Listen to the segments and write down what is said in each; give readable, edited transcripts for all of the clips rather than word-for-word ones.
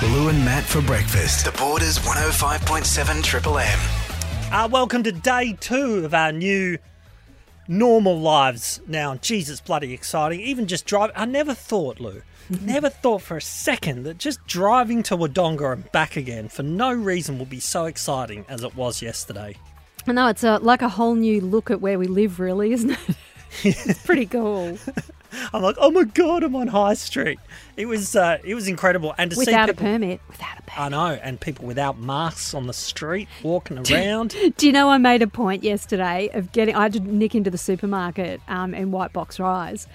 Lou and Matt for breakfast. The Borders 105.7 Triple M. Welcome to day 2 of our new normal lives now. Jesus, bloody exciting. Even just driving. I never thought, Lou, never thought for a second that just driving to Wodonga and back again for no reason will be so exciting as it was yesterday. I know, it's like a whole new look at where we live, really, isn't it? It's pretty cool. I'm like, oh my God, I'm on High Street. It was incredible. And to Without see a permit. I know, and people without masks on the street walking around. Do you know, I made a point yesterday of I had to nick into the supermarket in White Box Rise.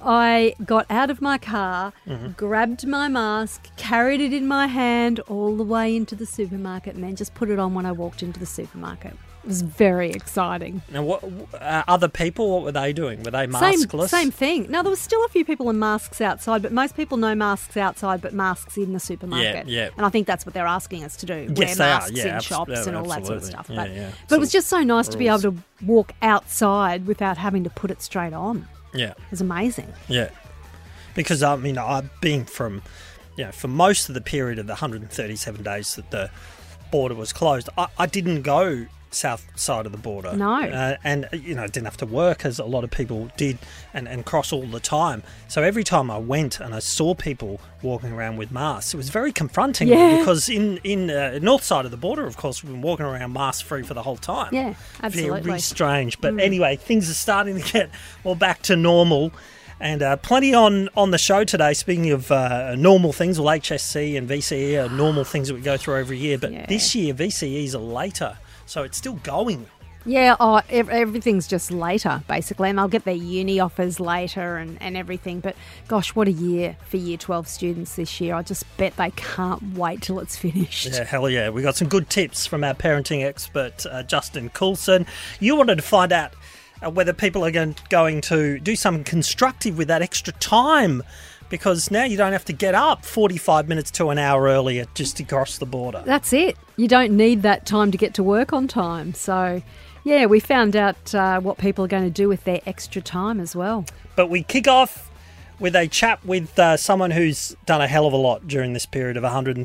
I got out of my car, grabbed my mask, carried it in my hand all the way into the supermarket, and then just put it on when I walked into the supermarket. It was very exciting. Now, what other people, what were they doing? Were they maskless? Same thing. Now, there was still a few people in masks outside, but most people know masks outside, but masks in the supermarket. Yeah. And I think that's what they're asking us to do. Yes, wear masks in shops and all that sort of stuff. But it was just so nice to be able to walk outside without having to put it straight on. Yeah. It was amazing. Yeah. Because, I mean, I've been from, for most of the period of the 137 days that the border was closed, I didn't go south side of the border. No. And, didn't have to work as a lot of people did and cross all the time. So every time I went and I saw people walking around with masks, it was very confronting because in north side of the border, of course, we've been walking around mask free for the whole time. Yeah, absolutely. Very strange. But anyway, things are starting to get back to normal. And plenty on the show today, speaking of normal things. Well, HSC and VCE are normal things that we go through every year. But this year, VCEs are later. So it's still going. Yeah, everything's just later, basically, and they'll get their uni offers later and everything. But gosh, what a year for Year 12 students this year. I just bet they can't wait till it's finished. Yeah, hell yeah. We got some good tips from our parenting expert, Justin Coulson. You wanted to find out whether people are going to do something constructive with that extra time, because now you don't have to get up 45 minutes to an hour earlier just to cross the border. That's it. You don't need that time to get to work on time. So, yeah, we found out what people are going to do with their extra time as well. But we kick off with a chat with someone who's done a hell of a lot during this period of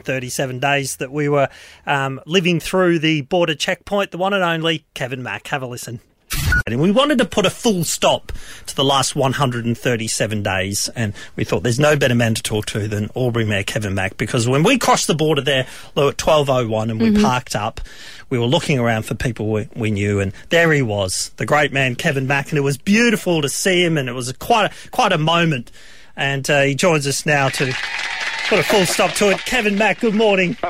137 days that we were living through the border checkpoint, the one and only Kevin Mack. Have a listen. And we wanted to put a full stop to the last 137 days, and we thought there's no better man to talk to than Albury Mayor Kevin Mack, because when we crossed the border there, Lou, at 12:01 and we parked up, we were looking around for people we knew, and there he was, the great man Kevin Mack, and it was beautiful to see him, and it was quite a moment. And he joins us now to put a full stop to it. Kevin Mack, good morning.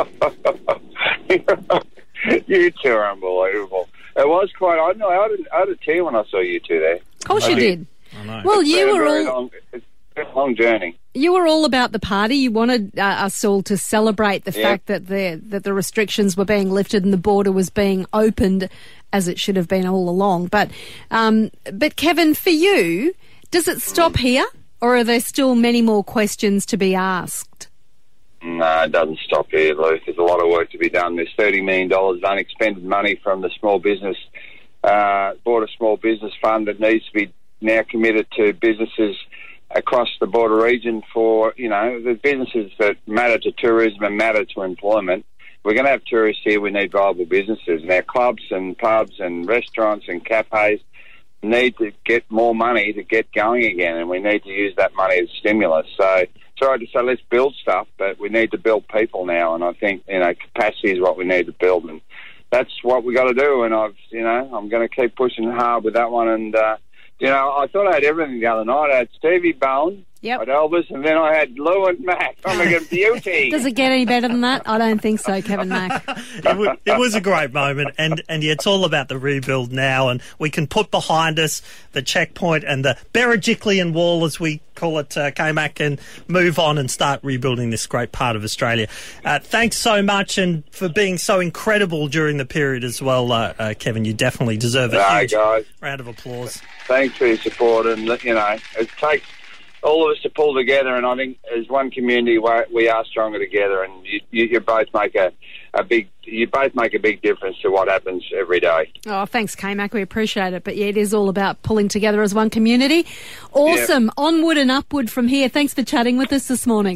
You two are unbelievable. It was quite. I know. I had a tear when I saw you two there. Of course you did. I know. Well, It's been a long journey. You were all about the party. You wanted us all to celebrate the fact that the restrictions were being lifted and the border was being opened as it should have been all along. But Kevin, for you, does it stop here, or are there still many more questions to be asked? No, it doesn't stop here, Luke. There's a lot of work to be done. There's $30 million unexpended money from the small business, Border Small Business Fund that needs to be now committed to businesses across the border region for, the businesses that matter to tourism and matter to employment. We're going to have tourists here. We need viable businesses. And our clubs and pubs and restaurants and cafes need to get more money to get going again, and we need to use that money as stimulus. So sorry to say, let's build stuff, but we need to build people now, and I think capacity is what we need to build, and that's what we got to do. And I'm going to keep pushing hard with that one. And I thought I had everything the other night. I had Stevie Bowen, I had Elvis, and then I had Lou and Mac. I'm like a beauty. Does it get any better than that? I don't think so, Kevin Mack. It was a great moment, and it's all about the rebuild now, and we can put behind us the checkpoint and the Berejiklian wall, as we call it, K-Mac, and move on and start rebuilding this great part of Australia. Thanks so much, and for being so incredible during the period as well, Kevin. You definitely deserve a huge round of applause. Thanks for your support, and it takes all of us to pull together, and I think as one community we are stronger together, and you both make a big difference to what happens every day. Oh, thanks, K-Mac. We appreciate it. But yeah, it is all about pulling together as one community. Awesome. Yep. Onward and upward from here. Thanks for chatting with us this morning.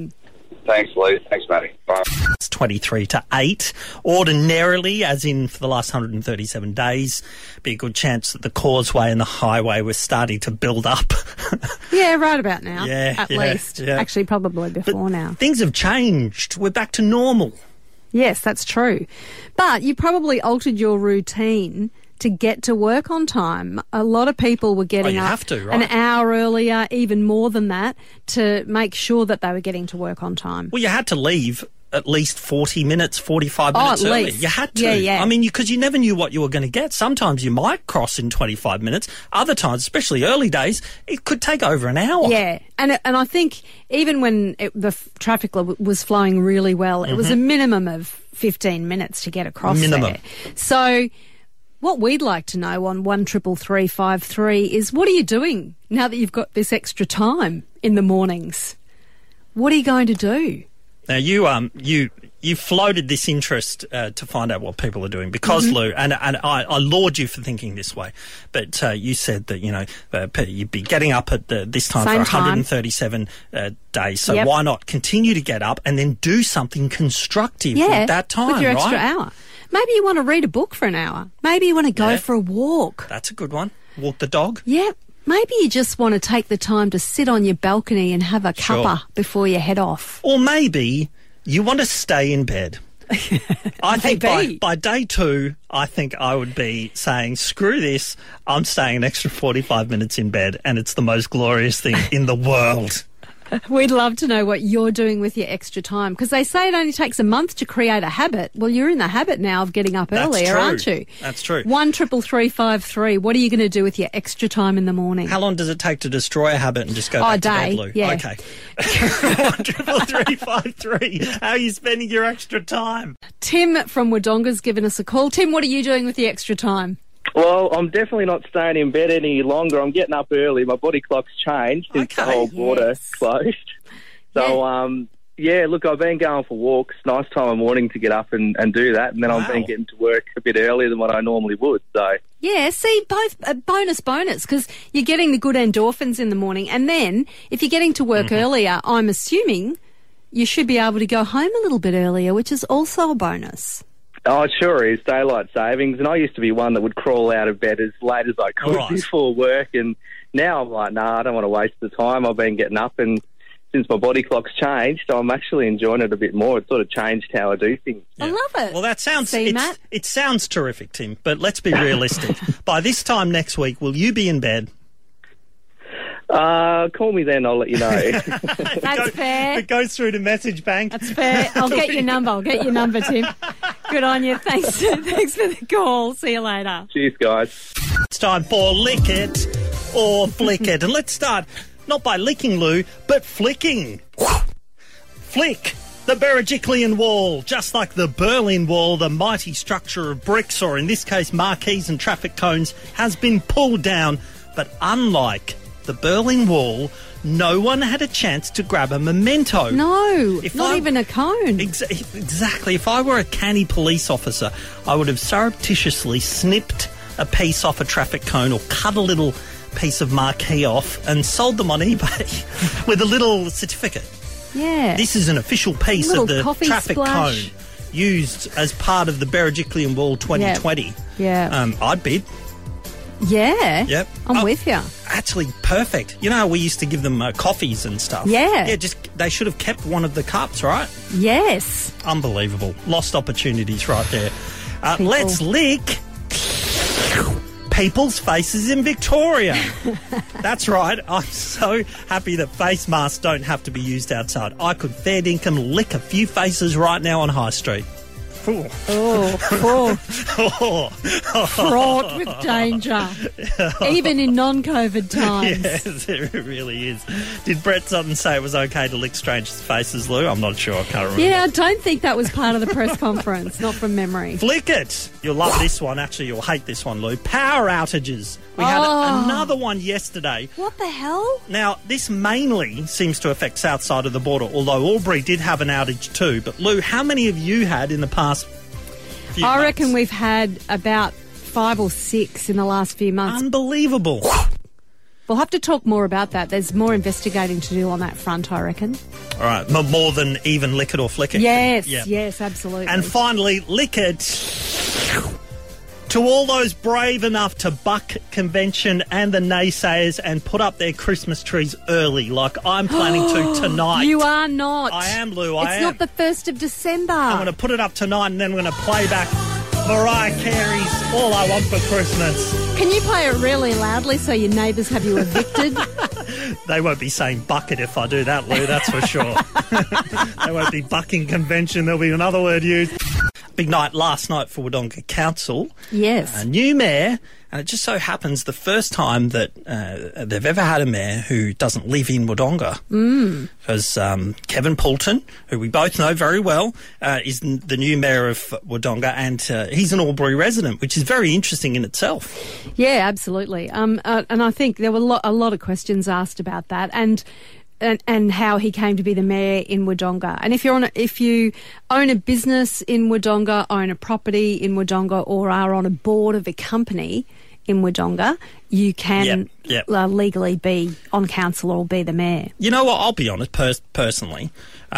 Thanks, Lou. Thanks, Matty. Bye. It's 23-8. Ordinarily, as in for the last 137 days, be a good chance that the causeway and the highway were starting to build up. Yeah, right about now. Yeah, at yeah, least. yeah. Actually, probably before now. Things have changed. We're back to normal. Yes, that's true. But you probably altered your routine to get to work on time. A lot of people were getting you up have to, right? an hour earlier, even more than that, to make sure that they were getting to work on time. Well, you had to leave at least 40 minutes, 45 minutes at early. least. You had to. Yeah, yeah. I mean, because you never knew what you were going to get. Sometimes you might cross in 25 minutes. Other times, especially early days, it could take over an hour. Yeah, and I think even when the traffic was flowing really well, it was a minimum of 15 minutes to get across Minimum. there. So what we'd like to know on 133353 is, what are you doing now that you've got this extra time in the mornings? What are you going to do? Now, you floated this interest to find out what people are doing because, Lou, and I laud you for thinking this way, but you said that, you'd be getting up at this time Same for 137 days, so Yep. why not continue to get up and then do something constructive with that time, with your extra right? hour. Maybe you want to read a book for an hour. Maybe you want to go for a walk. That's a good one. Walk the dog. Yeah. Maybe you just want to take the time to sit on your balcony and have a Sure. cuppa before you head off. Or maybe you want to stay in bed. I think Maybe. by day 2, I think I would be saying, screw this, I'm staying an extra 45 minutes in bed, and it's the most glorious thing in the world. We'd love to know what you're doing with your extra time, because they say it only takes a month to create a habit. Well, you're in the habit now of getting up That's earlier, true. aren't you? That's true. 133353. What are you going to do with your extra time in the morning? How long does it take to destroy a habit and just go back to day, bed, Lou? yeah. Okay. 133353. How are you spending your extra time? Tim from Wodonga's given us a call. Tim, what are you doing with the extra time? Well, I'm definitely not staying in bed any longer. I'm getting up early. My body clock's changed since the Okay. whole border Yes. closed. So, look, I've been going for walks. Nice time of morning to get up and do that. And then I've been Wow. getting to work a bit earlier than what I normally would. So, Yeah, see, both bonus, because you're getting the good endorphins in the morning. And then if you're getting to work earlier, I'm assuming you should be able to go home a little bit earlier, which is also a bonus. oh, it sure is daylight savings. And I used to be one that would crawl out of bed as late as I could Right. before work. And now I'm like, nah, I don't want to waste the time. I've been getting up, and since my body clock's changed, I'm actually enjoying it a bit more. It sort of changed how I do things. I love it. Well, that sounds See, Matt? it sounds terrific, Tim, but let's be realistic. By this time next week, will you be in bed? Call me then, I'll let you know. That's fair. It goes through to message bank. That's fair. I'll get your number. Tim. Good on you. Thanks for the call. See you later. Cheers, guys. It's time for Lick It or Flick It. And let's start not by licking, Lou, but flicking. Flick. The Berejiklian Wall. Just like the Berlin Wall, the mighty structure of bricks, or in this case marquees and traffic cones, has been pulled down. But unlike the Berlin Wall, no one had a chance to grab a memento. No, If not I- even a cone. Exactly. If I were a canny police officer, I would have surreptitiously snipped a piece off a traffic cone or cut a little piece of marquee off and sold them on eBay with a little certificate. Yeah. This is an official piece Little of the coffee traffic splash. cone used as part of the Berejiklian Wall 2020. Yeah. I'd bid. Yeah. Yep. I'm Oh. with you. Actually, perfect. You know how we used to give them coffees and stuff? Yeah. Yeah, they should have kept one of the cups, right? Yes. Unbelievable. Lost opportunities right there. Let's lick people's faces in Victoria. That's right. I'm so happy that face masks don't have to be used outside. I could fair dinkum lick a few faces right now on High Street. Ooh. Oh, fraught with danger. Even in non-COVID times. Yes, it really is. Did Brett Sutton say it was okay to lick strangers' faces, Lou? I'm not sure. I can't remember. Yeah, I don't think that was part of the press conference, not from memory. Flick it. You'll love this one. Actually, you'll hate this one, Lou. Power outages. We had another one yesterday. What the hell? Now, this mainly seems to affect south side of the border, although Albury did have an outage too. But, Lou, how many have you had in the past few I months? reckon we've had about 5 or 6 in the last few months. Unbelievable. We'll have to talk more about that. There's more investigating to do on that front, I reckon. All right, more than even lick it or flick it. Yes, absolutely. And finally, lick it. To all those brave enough to buck convention and the naysayers and put up their Christmas trees early, like I'm planning to tonight. You are not. I am, Lou. It's not the 1st of December. I'm going to put it up tonight and then we're going to play back Mariah Carey's All I Want for Christmas. Can you play it really loudly so your neighbours have you evicted? They won't be saying bucket if I do that, Lou, that's for sure. They won't be bucking convention. There'll be another word used. Big night last night for Wodonga Council. Yes. A new mayor, and it just so happens the first time that they've ever had a mayor who doesn't live in Wodonga. Because Kevin Poulton, who we both know very well, is the new mayor of Wodonga, and he's an Albury resident, which is very interesting in itself. Yeah, absolutely. And I think there were a lot of questions asked about that, and how he came to be the mayor in Wodonga. And if you own a business in Wodonga, own a property in Wodonga, or are on a board of a company in Wodonga, you can legally be on council or be the mayor. You know what? I'll be honest, personally,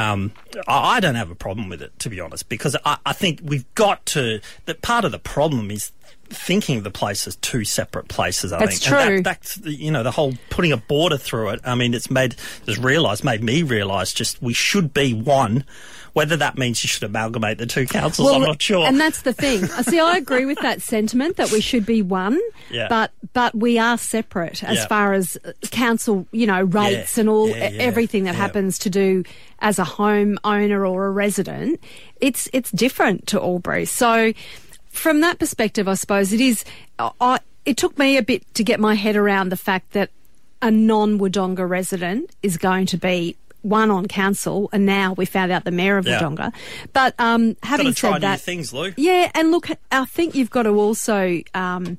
I don't have a problem with it, to be honest, because I think we've got to... That part of the problem is thinking of the place as two separate places, I think. That's true. And that's the whole putting a border through it. I mean, made me realise just we should be one. Whether that means you should amalgamate the two councils, I'm not sure. And that's the thing. See, I agree with that sentiment that we should be one, but we are separate as far as council, rates and everything that happens to do as a home owner or a resident. It's different to Albury. So from that perspective, I suppose it took me a bit to get my head around the fact that a non-Wodonga resident is going to be one on council, and now we found out the mayor of Wodonga. But having said that, new things, Lou. Yeah, and look, I think you've got to also, be of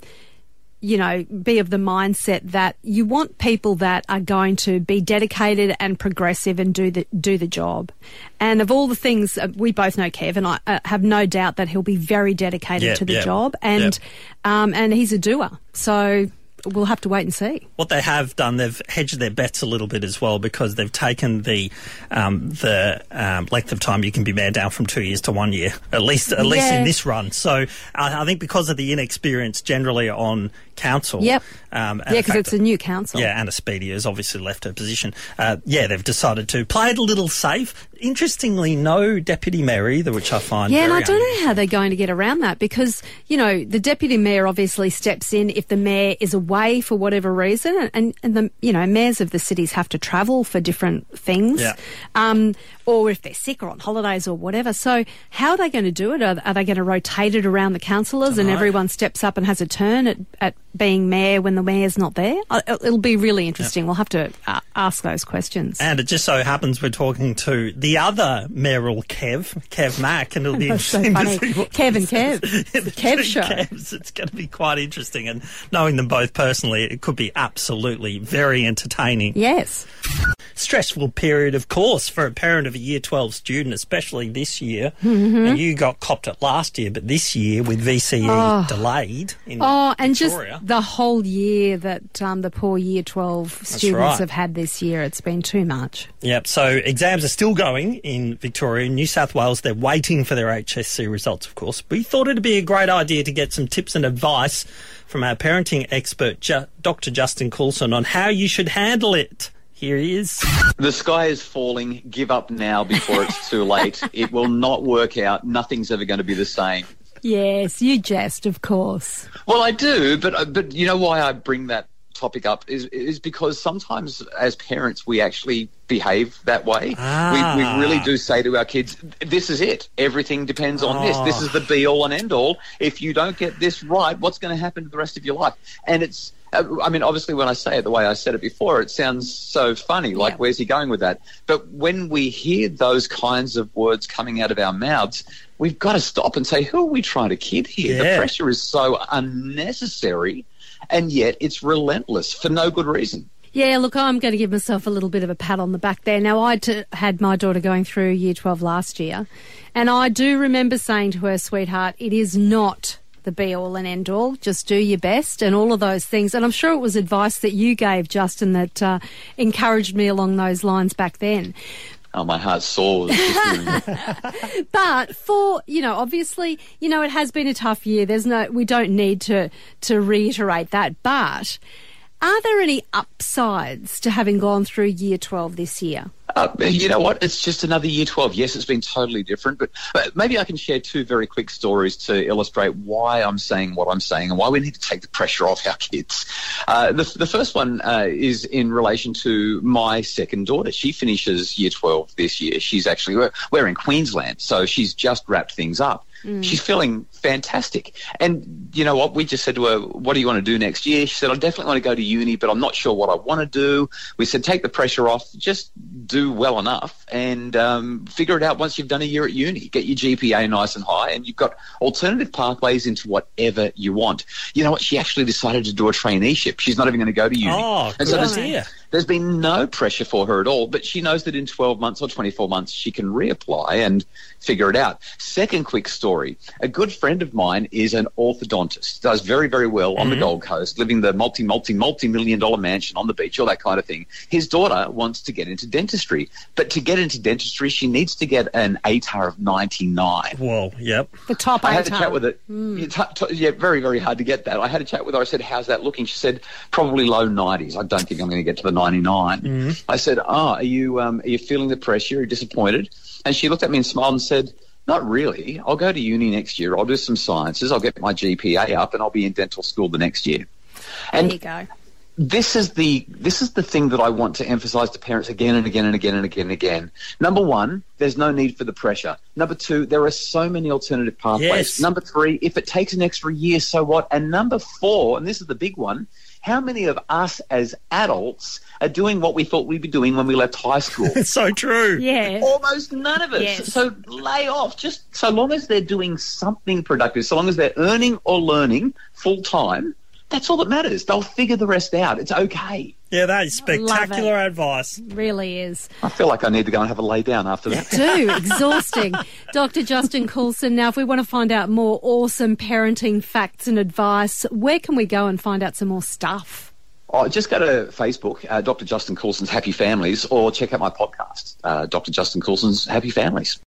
the mindset that you want people that are going to be dedicated and progressive and do the job. And of all the things, we both know Kev, and I have no doubt that he'll be very dedicated to the job, and he's a doer. So we'll have to wait and see. What they have done, they've hedged their bets a little bit as well, because they've taken the length of time you can be mayor down from 2 years to 1 year, at least in this run. So I think because of the inexperience generally on council. Yep. Because it's a new council. Yeah, Anna Speedy has obviously left her position. They've decided to play it a little safe. Interestingly, no deputy mayor either, which I find very and I don't know how they're going to get around that, because, the deputy mayor obviously steps in if the mayor is away for whatever reason, and the, mayors of the cities have to travel for different things. Yeah. Or if they're sick or on holidays or whatever. So how are they going to do it? Are they going to rotate it around the councillors and everyone steps up and has a turn at being mayor when the mayor's not there? It'll be really interesting. We'll have to ask those questions. And it just so happens we're talking to the other mayoral Kev Mack, and it'll be interesting to see what Kev and Kev. The Kev show. Kevs, it's going to be quite interesting, and knowing them both personally, it could be absolutely very entertaining. Yes. Stressful period, of course, for a parent of a Year 12 student, especially this year. Mm-hmm. And you got copped it last year, but this year with VCE delayed in and Victoria. Just the whole year that the poor Year 12 students have had this year, it's been too much. Yep, so exams are still going in Victoria. In New South Wales, they're waiting for their HSC results, of course. We thought it'd be a great idea to get some tips and advice from our parenting expert, Dr. Justin Coulson, on how you should handle it. Here he is. The sky is falling. Give up now before it's too late. It will not work out. Nothing's ever going to be the same. Yes, you jest, of course. Well, I do, but you know why I bring that topic up is because sometimes as parents we actually behave that way. We really do say to our kids, this is it. Everything depends on this. This is the be-all and end-all. If you don't get this right, what's going to happen to the rest of your life? And it's... I mean, obviously, when I say it the way I said it before, it sounds so funny, like, where's he going with that? But when we hear those kinds of words coming out of our mouths, we've got to stop and say, who are we trying to kid here? The pressure is so unnecessary, and yet it's relentless for no good reason. Yeah, look, I'm going to give myself a little bit of a pat on the back there. Now, I had my daughter going through Year 12 last year, and I do remember saying to her, sweetheart, it is not the be-all and end-all. Just do your best and all of those things. And I'm sure it was advice that you gave, Justin, that encouraged me along those lines back then. Oh, my heart soars. But for, obviously, it has been a tough year. We don't need to reiterate that. But are there any upsides to having gone through Year 12 this year? You know what? It's just another Year 12. Yes, it's been totally different, but maybe I can share two very quick stories to illustrate why I'm saying what I'm saying and why we need to take the pressure off our kids. The first one is in relation to my second daughter. She finishes Year 12 this year. She's actually, we're in Queensland, so she's just wrapped things up. She's feeling fantastic. And you know what? We just said to her, what do you want to do next year? She said, I definitely want to go to uni, but I'm not sure what I want to do. We said, take the pressure off, just do well enough and figure it out once you've done a year at uni. Get your GPA nice and high and you've got alternative pathways into whatever you want. You know what? She actually decided to do a traineeship. She's not even going to go to uni. Oh, and so there's been no pressure for her at all, but she knows that in 12 months or 24 months she can reapply and figure it out. Second quick story. A good friend of mine is an orthodontist, does very, very well on the Gold Coast, living the multi-million-dollar mansion on the beach, all that kind of thing. His daughter wants to get into dentistry, but to get into dentistry, she needs to get an ATAR of 99. Whoa, yep. The top ATAR. I had a chat with her. Yeah, very, very hard to get that. I had a chat with her. I said, how's that looking? She said, probably low 90s. I don't think I'm going to get to the 99. I said, are you feeling the pressure? Are you disappointed? And she looked at me and smiled and said, not really. I'll go to uni next year. I'll do some sciences. I'll get my GPA up and I'll be in dental school the next year. And there you go. This is the thing that I want to emphasise to parents again and again and again and again and again. Number one, there's no need for the pressure. Number two, there are so many alternative pathways. Yes. Number three, if it takes an extra year, so what? And number four, and this is the big one, how many of us as adults are doing what we thought we'd be doing when we left high school? It's so true. Yeah. Almost none of us. Yes. So lay off. Just so long as they're doing something productive, so long as they're earning or learning full time, that's all that matters. They'll figure the rest out. It's okay. Yeah, that is spectacular advice. Really is. I feel like I need to go and have a lay down after that. You do. Exhausting. Dr. Justin Coulson, now if we want to find out more awesome parenting facts and advice, where can we go and find out some more stuff? Oh, just go to Facebook, Dr. Justin Coulson's Happy Families, or check out my podcast, Dr. Justin Coulson's Happy Families.